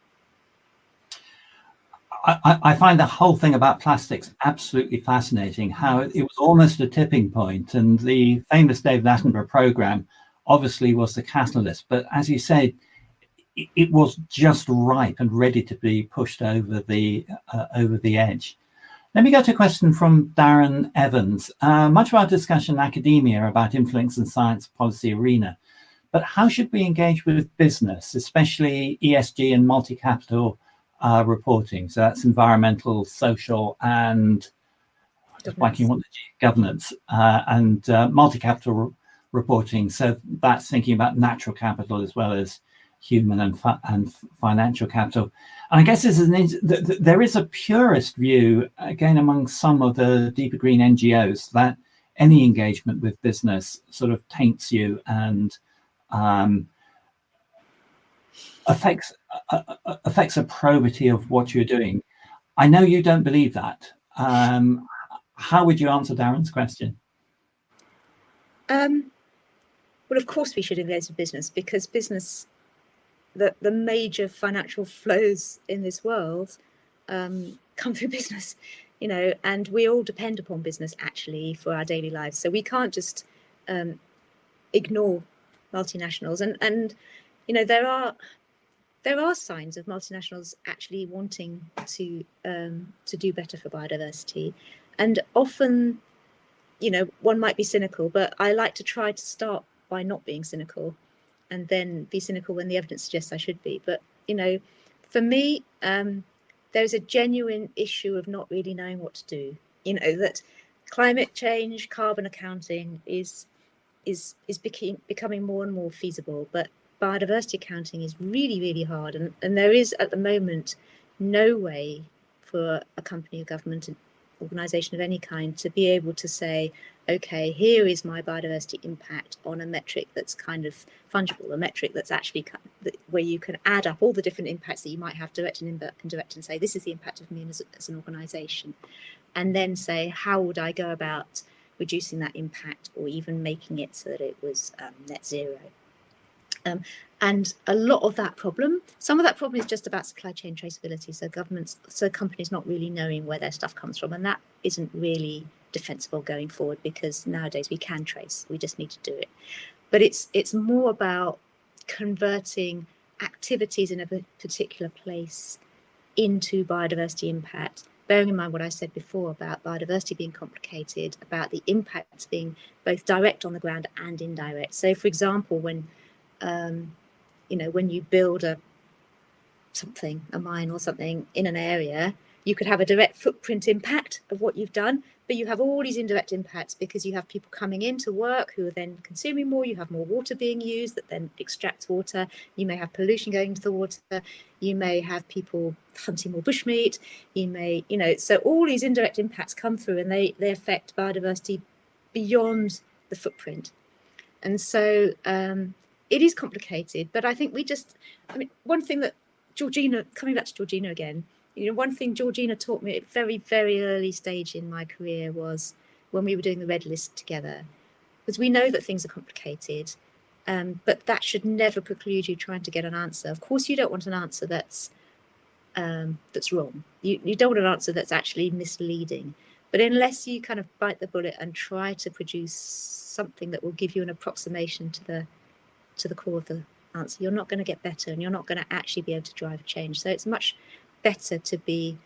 I, I find the whole thing about plastics absolutely fascinating, how it was almost a tipping point, and the famous David Attenborough program obviously was the catalyst. But as you said, it, it was just ripe and ready to be pushed over the uh, over the edge. Let me go to a question from Darren Evans. Uh, much of our discussion in academia about influence in science policy arena, but how should we engage with business, especially E S G and multi-capital Uh, reporting? So that's environmental, social, and whacking what the G, governance uh, and uh, multi-capital re reporting. So that's thinking about natural capital as well as human and and financial capital. And I guess this is an, th th there is a purist view again among some of the deeper green N G Os that any engagement with business sort of taints you and um, affects uh, affects a probity of what you're doing. I know you don't believe that. Um, how would you answer Darren's question? Um, well, of course we should engage with business, because business, the, the major financial flows in this world um, come through business, you know, and we all depend upon business actually for our daily lives. So we can't just um, ignore multinationals. And, and, you know, there are, There are signs of multinationals actually wanting to um, to do better for biodiversity, and often, you know, one might be cynical, but I like to try to start by not being cynical, and then be cynical when the evidence suggests I should be. But you know, for me, um, there's a genuine issue of not really knowing what to do. You know, that climate change, carbon accounting is is is becoming becoming more and more feasible, but biodiversity accounting is really, really hard. And, and there is at the moment no way for a company, a government, an organisation of any kind to be able to say, okay, here is my biodiversity impact on a metric that's kind of fungible, a metric that's actually kind of, where you can add up all the different impacts that you might have, direct and indirect, and say, this is the impact of me as, as an organisation. And then say, how would I go about reducing that impact, or even making it so that it was um, net zero? Um, and a lot of that problem, some of that problem is just about supply chain traceability. So governments, so companies not really knowing where their stuff comes from. And that isn't really defensible going forward, because nowadays we can trace, we just need to do it. But it's, it's more about converting activities in a particular place into biodiversity impact, bearing in mind what I said before about biodiversity being complicated, about the impacts being both direct on the ground and indirect. So for example, when Um, you know, when you build a something, a mine or something in an area, you could have a direct footprint impact of what you've done, but you have all these indirect impacts because you have people coming into work who are then consuming more, you have more water being used that then extracts water, you may have pollution going into the water, you may have people hunting more bushmeat, you may, you know, so all these indirect impacts come through, and they, they affect biodiversity beyond the footprint. And so, um, it is complicated, but I think we just, I mean, one thing that Georgina, coming back to Georgina again, you know, one thing Georgina taught me at a very, very early stage in my career was when we were doing the Red List together, was we know that things are complicated, um, but that should never preclude you trying to get an answer. Of course, you don't want an answer that's um, that's wrong. You, you don't want an answer that's actually misleading. But unless you kind of bite the bullet and try to produce something that will give you an approximation to the to the core of the answer, you're not going to get better, and you're not going to actually be able to drive change. So it's much better to be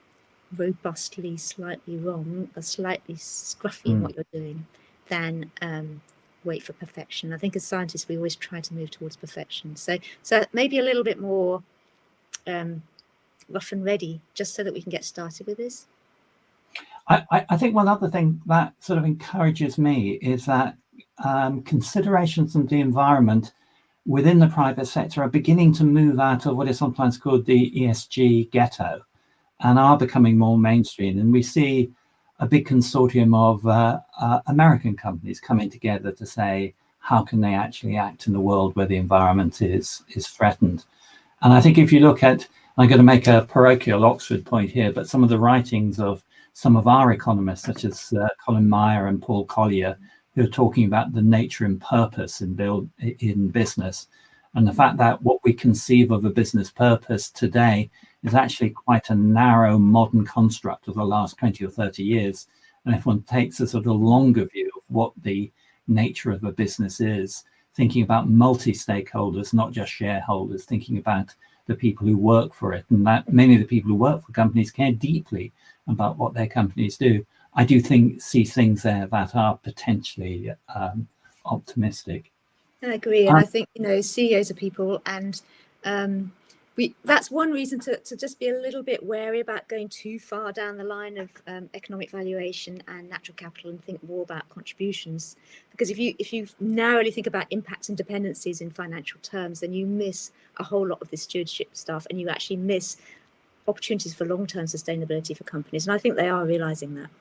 robustly slightly wrong or slightly scruffy mm. in what you're doing than um, wait for perfection. I think as scientists, we always try to move towards perfection. So, so maybe a little bit more um, rough and ready, just so that we can get started with this. I, I think one other thing that sort of encourages me is that um, considerations of the environment within the private sector are beginning to move out of what is sometimes called the E S G ghetto and are becoming more mainstream. And we see a big consortium of uh, uh, American companies coming together to say, how can they actually act in the world where the environment is, is threatened? And I think if you look at, I'm going to make a parochial Oxford point here, but some of the writings of some of our economists, such as uh, Colin Meyer and Paul Collier, who are talking about the nature and purpose in build in business, and the fact that what we conceive of a business purpose today is actually quite a narrow modern construct of the last twenty or thirty years. And if one takes a sort of longer view of what the nature of a business is, thinking about multi-stakeholders, not just shareholders, thinking about the people who work for it, and that many of the people who work for companies care deeply about what their companies do. I do think see things there that are potentially um, optimistic. I agree, and um, I think, you know, C E Os are people, and um, we that's one reason to, to just be a little bit wary about going too far down the line of um, economic valuation and natural capital, and think more about contributions. Because if you if you narrowly think about impacts and dependencies in financial terms, then you miss a whole lot of the stewardship stuff, and you actually miss opportunities for long-term sustainability for companies. And I think they are realizing that.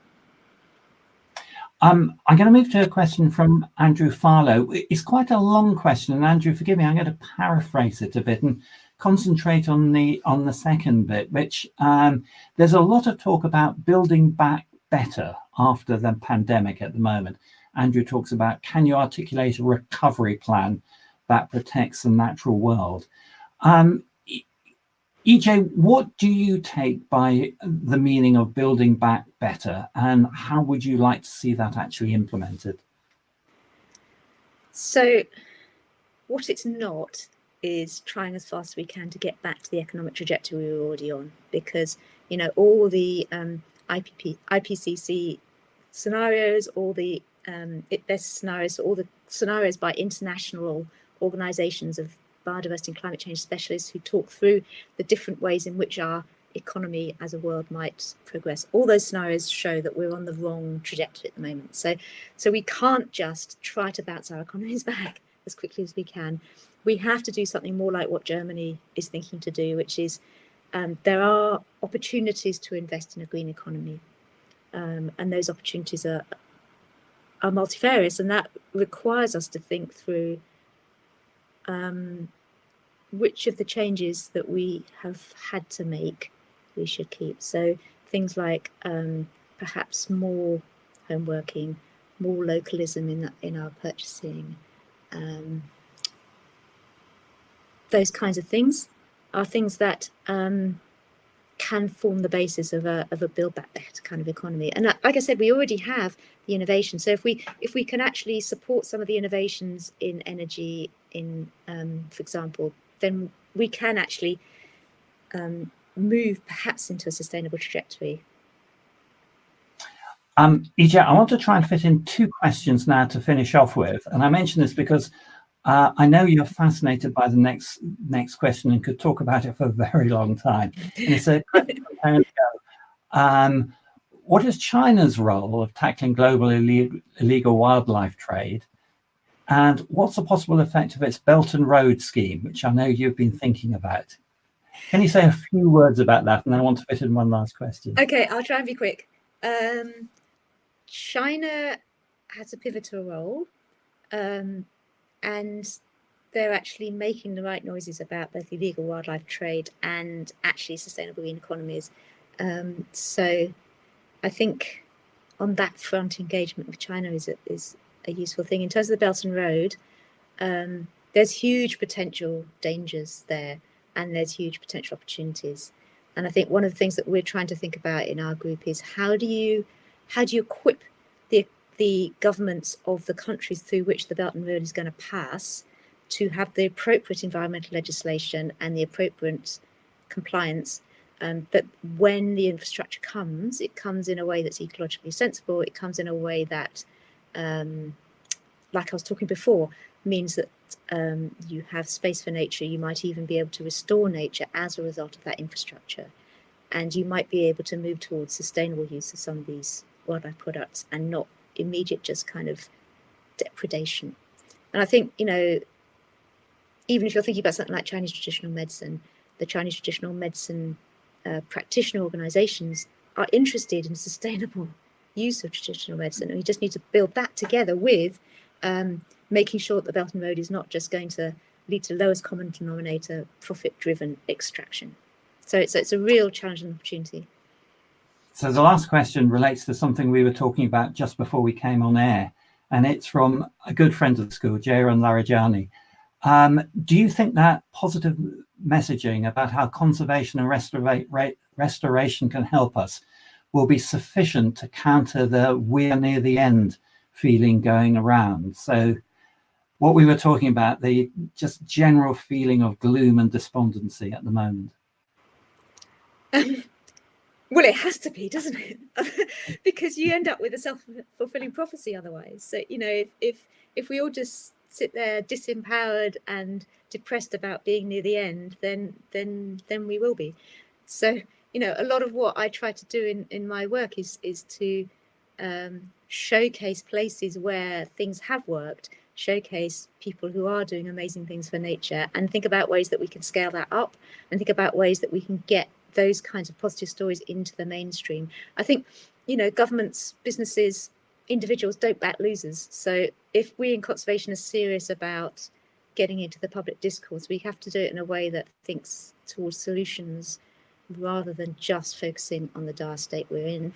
Um, I'm going to move to a question from Andrew Farlow. It's quite a long question, and Andrew, forgive me, I'm going to paraphrase it a bit and concentrate on the on the second bit, which um, there's a lot of talk about building back better after the pandemic at the moment. Andrew talks about, can you articulate a recovery plan that protects the natural world? Um, E J, what do you take by the meaning of building back better, and how would you like to see that actually implemented? So what it's not is trying as fast as we can to get back to the economic trajectory we were already on, because, you know, all the um, I P P, I P C C scenarios, all the um, I P B E S scenarios, all the scenarios by international organizations of biodiversity and climate change specialists who talk through the different ways in which our economy as a world might progress. All those scenarios show that we're on the wrong trajectory at the moment. So, so we can't just try to bounce our economies back as quickly as we can. We have to do something more like what Germany is thinking to do, which is um, there are opportunities to invest in a green economy. Um, and those opportunities are, are multifarious, and that requires us to think through um, which of the changes that we have had to make we should keep. So things like um, perhaps more home working, more localism in, that, in our purchasing, um, those kinds of things are things that um, can form the basis of a of a build back better kind of economy. And like I said, we already have the innovation. So if we if we can actually support some of the innovations in energy, in um, for example, then we can actually um, move perhaps into a sustainable trajectory. Um, E J, I want to try and fit in two questions now to finish off with, and I mention this because uh, I know you're fascinated by the next next question and could talk about it for a very long time. And it's a question from Karen Go. Um, what is China's role of tackling global ille illegal wildlife trade? And what's the possible effect of its Belt and Road scheme, which I know you've been thinking about? Can you say a few words about that? And then I want to fit in one last question. Okay, I'll try and be quick. Um, China has a pivotal role, um, and they're actually making the right noises about both illegal wildlife trade and actually sustainable green economies. Um, so I think on that front, engagement with China is a, is a useful thing. In terms of the Belt and Road, um, there's huge potential dangers there, and there's huge potential opportunities. And I think one of the things that we're trying to think about in our group is how do you how do you equip the the governments of the countries through which the Belt and Road is going to pass to have the appropriate environmental legislation and the appropriate compliance, um, that when the infrastructure comes, it comes in a way that's ecologically sensible. It comes in a way that, um, like I was talking before, means that um, you have space for nature. You might even be able to restore nature as a result of that infrastructure. And you might be able to move towards sustainable use of some of these wildlife products and not immediate just kind of depredation. And I think, you know, even if you're thinking about something like Chinese traditional medicine, the Chinese traditional medicine uh, practitioner organizations are interested in sustainable use of traditional medicine. And we just need to build that together with um, making sure that the Belt and Road is not just going to lead to lowest common denominator, profit-driven extraction. So it's, it's a real challenge and opportunity. So the last question relates to something we were talking about just before we came on air, and it's from a good friend of the school, Jairan Larajani. Um, do you think that positive messaging about how conservation and restora restoration can help us will be sufficient to counter the "we're near the end" feeling going around? So what we were talking about, the just general feeling of gloom and despondency at the moment. Um, well, it has to be, doesn't it? Because you end up with a self-fulfilling prophecy otherwise. So, you know, if, if, if we all just sit there disempowered and depressed about being near the end, then then then we will be. So, you know, a lot of what I try to do in, in my work is, is to um, showcase places where things have worked, showcase people who are doing amazing things for nature, and think about ways that we can scale that up, and think about ways that we can get those kinds of positive stories into the mainstream. I think, you know, governments, businesses, individuals don't back losers. So if we in conservation are serious about getting into the public discourse, we have to do it in a way that thinks towards solutions rather than just focusing on the dire state we're in.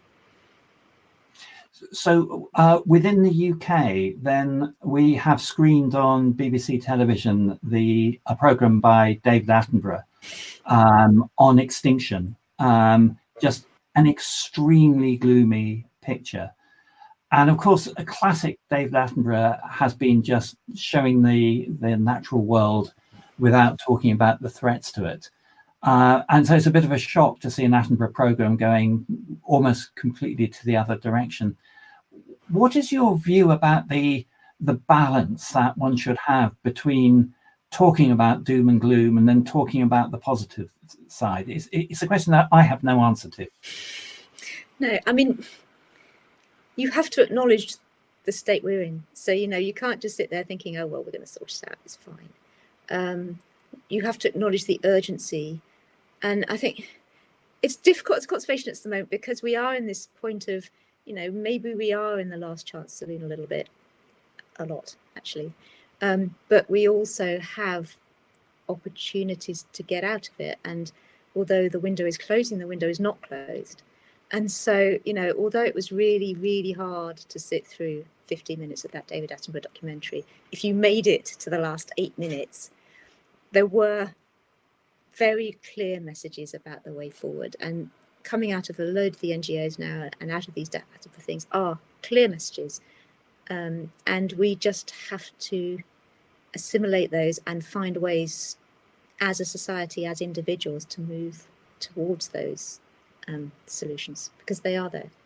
So uh, within the U K, then we have screened on B B C television the a programme by David Attenborough um, on extinction, um, just an extremely gloomy picture. And of course, a classic David Attenborough has been just showing the, the natural world without talking about the threats to it. Uh, and so it's a bit of a shock to see an Attenborough programme going almost completely to the other direction. What is your view about the, the balance that one should have between talking about doom and gloom and then talking about the positive side? It's, it's a question that I have no answer to. No, I mean, you have to acknowledge the state we're in. So, you know, you can't just sit there thinking, oh, well, we're going to sort it out, it's fine. Um, you have to acknowledge the urgency. And I think it's difficult as conservationists at the moment because we are in this point of, you know, maybe we are in the last chance saloon a little bit, a lot, actually. Um, but we also have opportunities to get out of it. And although the window is closing, the window is not closed. And so, you know, although it was really, really hard to sit through fifteen minutes of that David Attenborough documentary, if you made it to the last eight minutes, there were very clear messages about the way forward. And coming out of a load of the N G Os now and out of these type of things are clear messages. Um, and we just have to assimilate those and find ways as a society, as individuals, to move towards those Um, solutions, because they are there.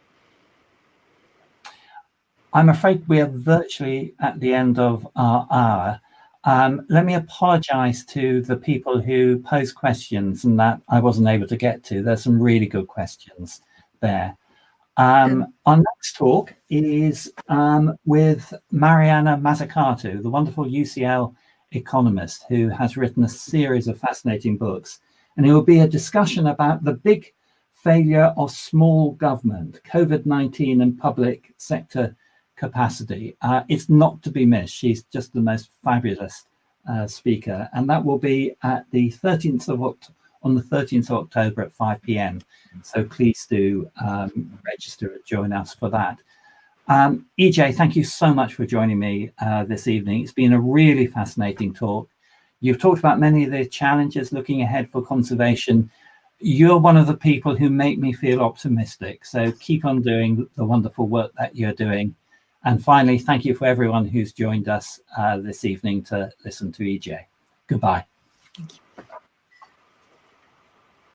I'm afraid we are virtually at the end of our hour. Um, let me apologize to the people who posed questions and that I wasn't able to get to. There's some really good questions there. Um, um, our next talk is um, with Mariana Mazzucato, the wonderful U C L economist who has written a series of fascinating books. And it will be a discussion about the big failure of small government, COVID nineteen and public sector capacity. Uh, it's not to be missed. She's just the most fabulous uh, speaker. And that will be at the thirteenth of October, on the thirteenth of October at five p m. So please do um, register and join us for that. Um, E J, thank you so much for joining me uh, this evening. It's been a really fascinating talk. You've talked about many of the challenges looking ahead for conservation. You're one of the people who make me feel optimistic. So keep on doing the wonderful work that you're doing. And finally, thank you for everyone who's joined us uh, this evening to listen to E J. Goodbye. Thank you.